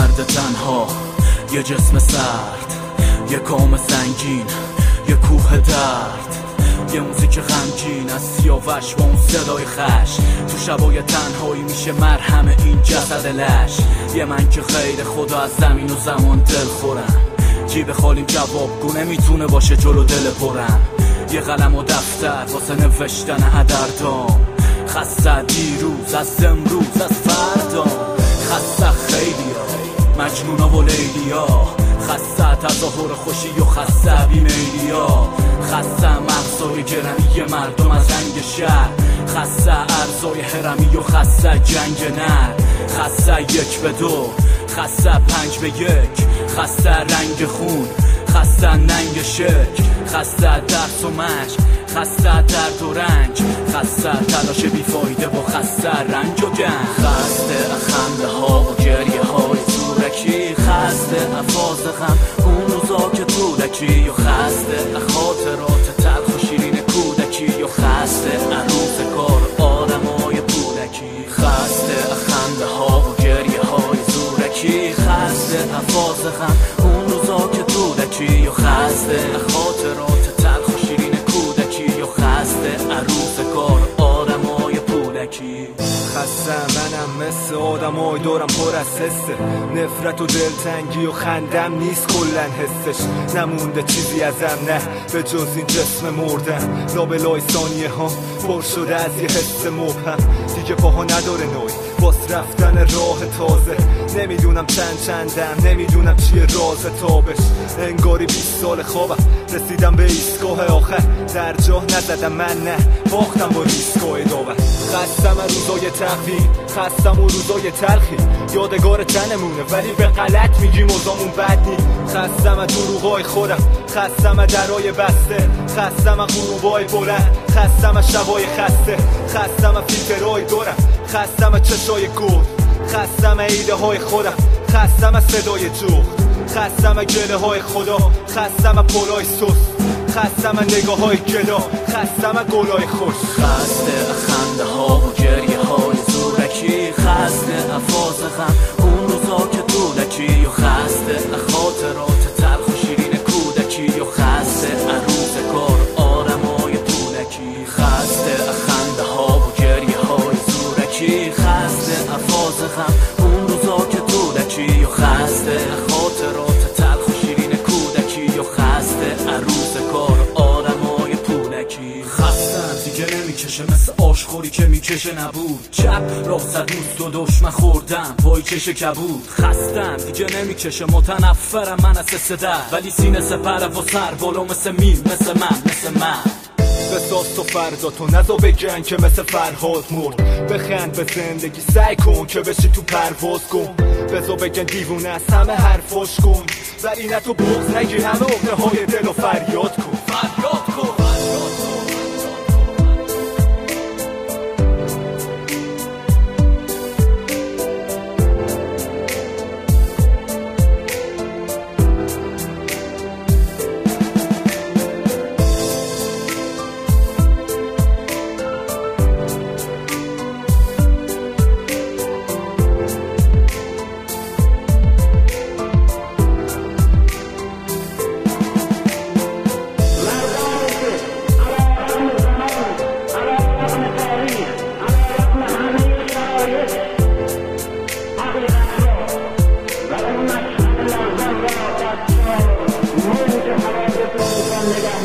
مرد تنها، یه جسم سرد، یه کام سنگین، یه کوه درد، یه موزیک غمگین از سیاوش با اون صدای خش. تو شبای تنهایی میشه مرهم این جسد لش. یه من که غیر خدا از زمین و زمان دل خورم، جیب خالیم جوابگو نمیتونه باشه جلو دل پرم. یه قلم و دفتر واسه نوشتن عدردام، خسته دیروز از امروز از فردا، خسته خیلیا مجنونا و لیلیا، خسته تظاهر خوشی و خسته بیمیلیا، خسته مغزای گرمی مردم از رنگ شهر، خسته ارزای حرمی و خسته جنگ نر، خسته 1-2، خسته 5-1، خسته رنگ خون، خسته ننگ شک، خسته درس و مشق، خسته درد و رنج، خسته تلاش بیفایده و خسته رنج و گنج، خسته خنده ها و گریه های زورکی، خسته افاظ غم اون روزا که تودکی، و خسته خاطرات تلخ و شیرین کودکی، و خسته عروس کار آدمای پولکی، خسته خنده ها و گریه های زورکی، خسته افاظ غم اون روزا که تودکی، و خسته خاطرات تلخ و شیرین کودکی، و خسته عروس کار آدمای پولکی. خسته منم مثل آدمای دورم پر از حسه، نفرت و دلتنگی و خندم نیست کلن حسش، نمونده چیزی ازم نه به جز این جسم مردم، لابلای ثانیه ها پر شده از یه حس مبهم، دیگه پاها نداره نوی باز رفتن راه تازه، نمیدونم چندم، نمیدونم چیه راز تابش، انگاری 20 سال خوابم رسیدم به ایستگاه آخر، در جاه نزدم من نه باختم با ریسکای داور، خستم از روزای تقویم، خستم و روزای تلخی، یادگار تنمونه ولی به غلط میگیم اوضاعمون بد نی، خستم از دروغای خودم، خستم از درای بسته، خستم از غروبای بلند، خستم از شبای خسته، خستم از فیلترهای دورم، خستم از چشای گل، خستم از ایده های خودم، خستم از صدای جغد، خستم از گله های خدا، خستم از پولای سوس، خستم از نگاه های گدا، خستم از گلای خوش، خسته خنده ها و گریه های زورکی، خسته افاظ غم اون روزا که دولکی، و خسته خاطرات تلخ و شیرین کودکی، و خسته عروس کار آدمای پولکی، خسته خنده ها و گریه های زورکی، خسته افاظ غم اون روزا که دولکی، و خسته خاطرات تلخ و شیرین کودکی، و خسته عروس کار آدمای پولکی. خستم دیگه نمیکشه مثل آشخوری که میکشه نبود، چپ راست دوست و دشمن خوردم پای کش کبود، خستم دیگه نمیکشه متنفرم من از صدر، ولی سینه سپره و سر بالا مثل میل، مثل من بساز تو فردا تو نزا بگن که مثل فرهاد مرد، بخند به زندگی سعی کن که بشی تو پرواز کن، بزا بگن دیوونه از همه حرفاش کن، ولی نه تو بغض نگی همه عقده های دل و فریاد کن.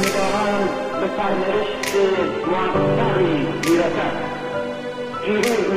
سرنوشت موفقی میرسد.